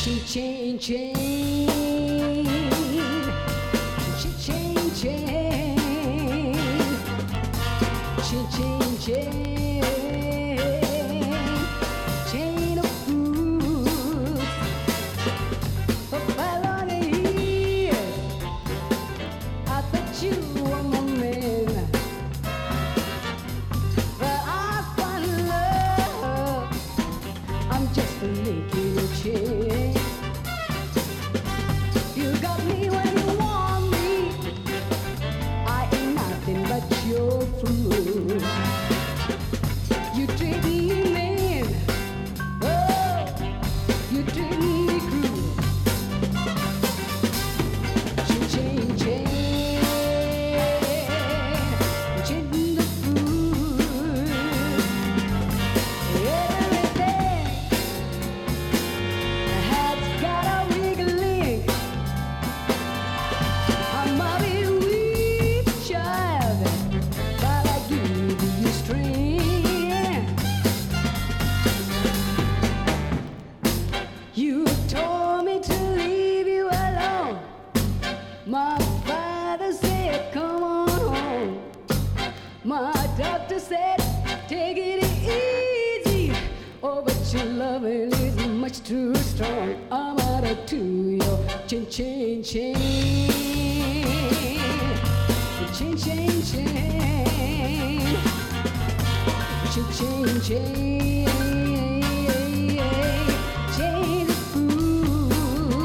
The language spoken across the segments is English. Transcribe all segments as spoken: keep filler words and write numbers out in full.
Chain, chain, chain, chain, chain, chain, chain, chain of fools. For five long years, I thought you were my man, but I find love. I'm just making a change. You got me when you want me. I ain't nothing but your fool. You treat me mean. Oh, you treat me cruel. Chain, chain, chain, chain the fool. Everything has got a wiggle link. I'm a weak child, but I give you strength. You told me to leave you alone. My father said, come on home. My doctor said, take it easy. Oh, but your loving is much too strong. I'm out of to your chain, chain, chain, chain, chain, chain, chain, chain, chain, chain of fool.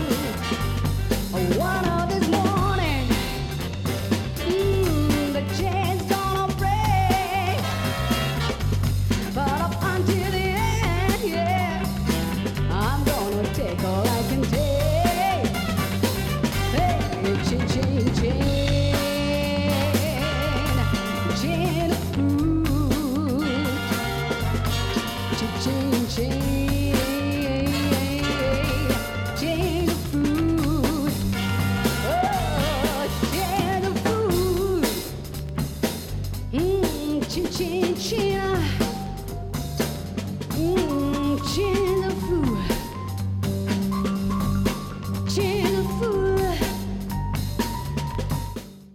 One of this morning, mm, the chain's gonna break, but up until the end, yeah, I'm gonna take all I can take. Hey, chain, chain, chain, chain of fool. Chain, chain, chain, chain of fool. Oh, chain of fool. Mm, chain, chain, chain. Mm, chain.